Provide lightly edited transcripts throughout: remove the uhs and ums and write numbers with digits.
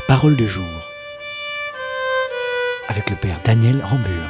parole de jour avec le Père Daniel Rambure.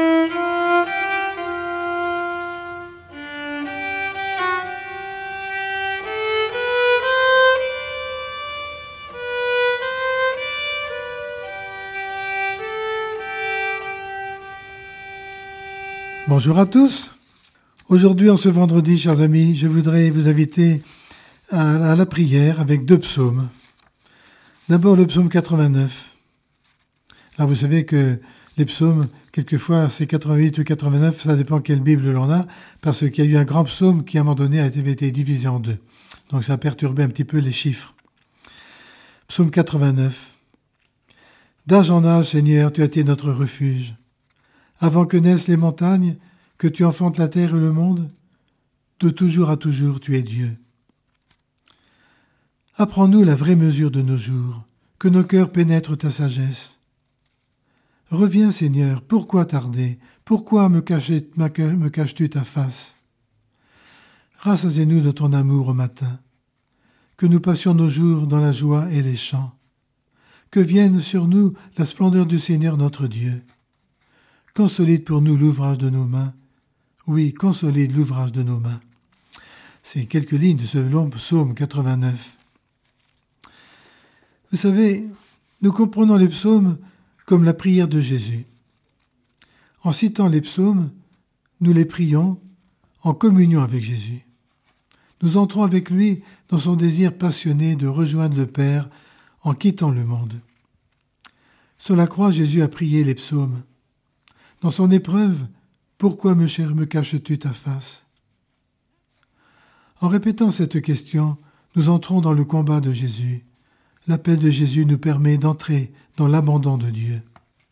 Bonjour à tous. Aujourd'hui, en ce vendredi, chers amis, je voudrais vous inviter à la prière avec deux psaumes. D'abord le psaume 89. Alors vous savez que les psaumes, quelquefois c'est 88 ou 89, ça dépend quelle Bible l'on a, parce qu'il y a eu un grand psaume qui à un moment donné avait été divisé en deux. Donc ça a perturbé un petit peu les chiffres. Psaume 89. D'âge en âge, Seigneur, tu as été notre refuge. Avant que naissent les montagnes, que tu enfantes la terre et le monde, de toujours à toujours tu es Dieu. Apprends-nous la vraie mesure de nos jours, que nos cœurs pénètrent ta sagesse. Reviens, Seigneur, pourquoi tarder? Pourquoi me caches-tu ta face? Rassasiez-nous de ton amour au matin, que nous passions nos jours dans la joie et les chants, que vienne sur nous la splendeur du Seigneur notre Dieu. Consolide pour nous l'ouvrage de nos mains. Oui, consolide l'ouvrage de nos mains. C'est quelques lignes de ce long psaume 89. Vous savez, nous comprenons les psaumes comme la prière de Jésus. En citant les psaumes, nous les prions en communion avec Jésus. Nous entrons avec lui dans son désir passionné de rejoindre le Père en quittant le monde. Sur la croix, Jésus a prié les psaumes. Dans son épreuve, pourquoi me caches-tu ta face? En répétant cette question, nous entrons dans le combat de Jésus. L'appel de Jésus nous permet d'entrer dans l'abandon de Dieu.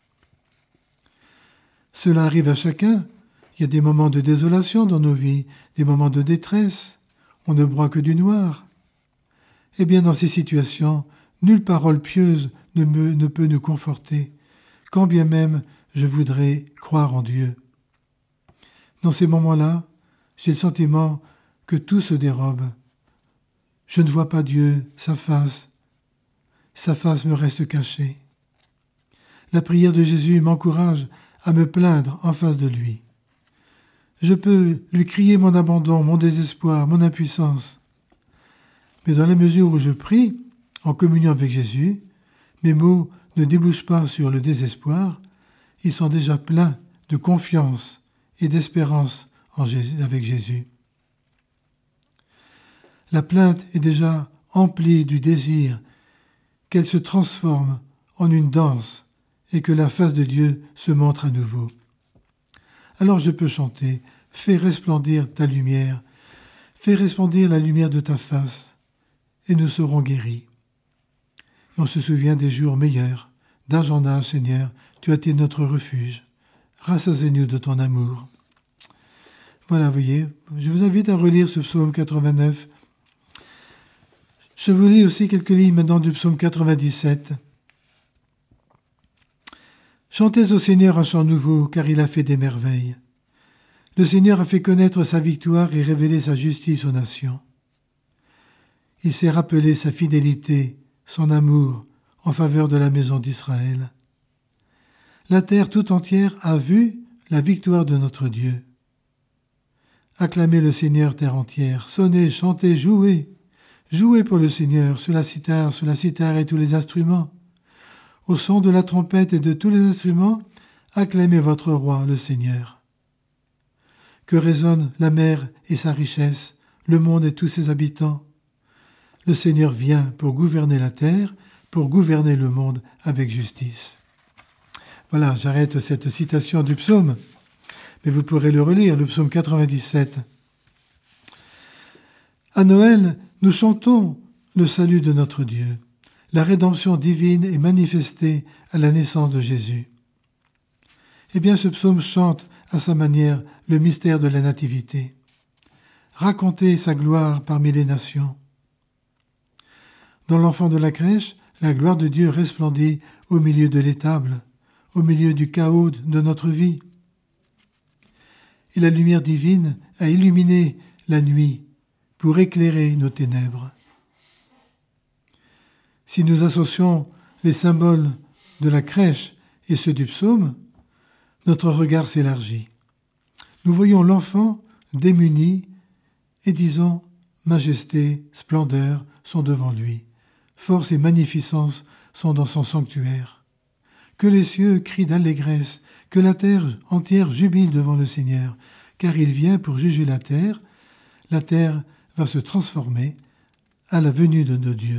Cela arrive à chacun. Il y a des moments de désolation dans nos vies, des moments de détresse. On ne broie que du noir. Eh bien, dans ces situations, nulle parole pieuse ne peut nous conforter, quand bien même je voudrais croire en Dieu. Dans ces moments-là, j'ai le sentiment que tout se dérobe. Je ne vois pas Dieu, sa face me reste cachée. La prière de Jésus m'encourage à me plaindre en face de lui. Je peux lui crier mon abandon, mon désespoir, mon impuissance. Mais dans la mesure où je prie, en communion avec Jésus, mes mots ne débouchent pas sur le désespoir, ils sont déjà pleins de confiance et d'espérance avec Jésus. La plainte est déjà emplie du désir qu'elle se transforme en une danse et que la face de Dieu se montre à nouveau. Alors je peux chanter « Fais resplendir ta lumière, fais resplendir la lumière de ta face, et nous serons guéris. » Et on se souvient des jours meilleurs. D'âge en âge, Seigneur, tu as été notre refuge. Rassasiez-nous de ton amour. Voilà, vous voyez, je vous invite à relire ce psaume 89. Je vous lis aussi quelques lignes maintenant du psaume 97. Chantez au Seigneur un chant nouveau, car il a fait des merveilles. Le Seigneur a fait connaître sa victoire et révélé sa justice aux nations. Il s'est rappelé sa fidélité, son amour en faveur de la maison d'Israël. La terre tout entière a vu la victoire de notre Dieu. Acclamez le Seigneur, terre entière, sonnez, chantez, jouez. Jouez pour le Seigneur, sur la cithare et tous les instruments. Au son de la trompette et de tous les instruments, acclamez votre roi, le Seigneur. Que résonne la mer et sa richesse, le monde et tous ses habitants. Le Seigneur vient pour gouverner la terre, pour gouverner le monde avec justice. Voilà, j'arrête cette citation du psaume, mais vous pourrez le relire, le psaume 97. À Noël, nous chantons le salut de notre Dieu. La rédemption divine est manifestée à la naissance de Jésus. Eh bien, ce psaume chante à sa manière le mystère de la nativité. Racontez sa gloire parmi les nations. Dans l'enfant de la crèche, la gloire de Dieu resplendit au milieu de l'étable, au milieu du chaos de notre vie. Et la lumière divine a illuminé la nuit pour éclairer nos ténèbres. Si nous associons les symboles de la crèche et ceux du psaume, notre regard s'élargit. Nous voyons l'enfant démuni et disons « majesté, splendeur sont devant lui, force et magnificence sont dans son sanctuaire. Que les cieux crient d'allégresse, que la terre entière jubile devant le Seigneur, car il vient pour juger la terre va se transformer à la venue de nos dieux. »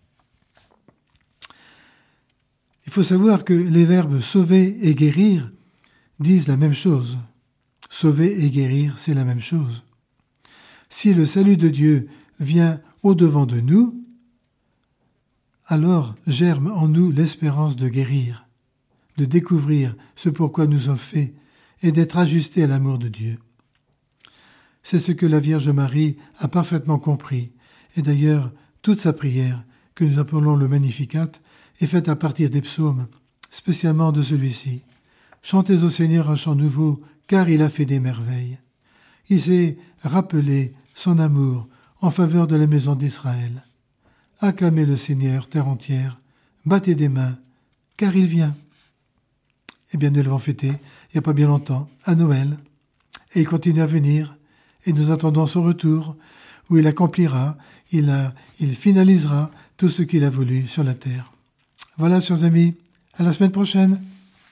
Il faut savoir que les verbes « sauver » et « guérir » disent la même chose. Sauver et guérir, c'est la même chose. Si le salut de Dieu vient au-devant de nous, alors germe en nous l'espérance de guérir, de découvrir ce pourquoi nous sommes faits et d'être ajustés à l'amour de Dieu. C'est ce que la Vierge Marie a parfaitement compris, et d'ailleurs toute sa prière, que nous appelons le Magnificat, est faite à partir des psaumes, spécialement de celui-ci. Chantez au Seigneur un chant nouveau, car il a fait des merveilles. Il s'est rappelé son amour en faveur de la maison d'Israël. Acclamez le Seigneur, terre entière, battez des mains, car il vient. Eh bien, nous l'avons fêté, il n'y a pas bien longtemps, à Noël, et il continue à venir, et nous attendons son retour, où il accomplira, il finalisera tout ce qu'il a voulu sur la terre. Voilà, chers amis, à la semaine prochaine.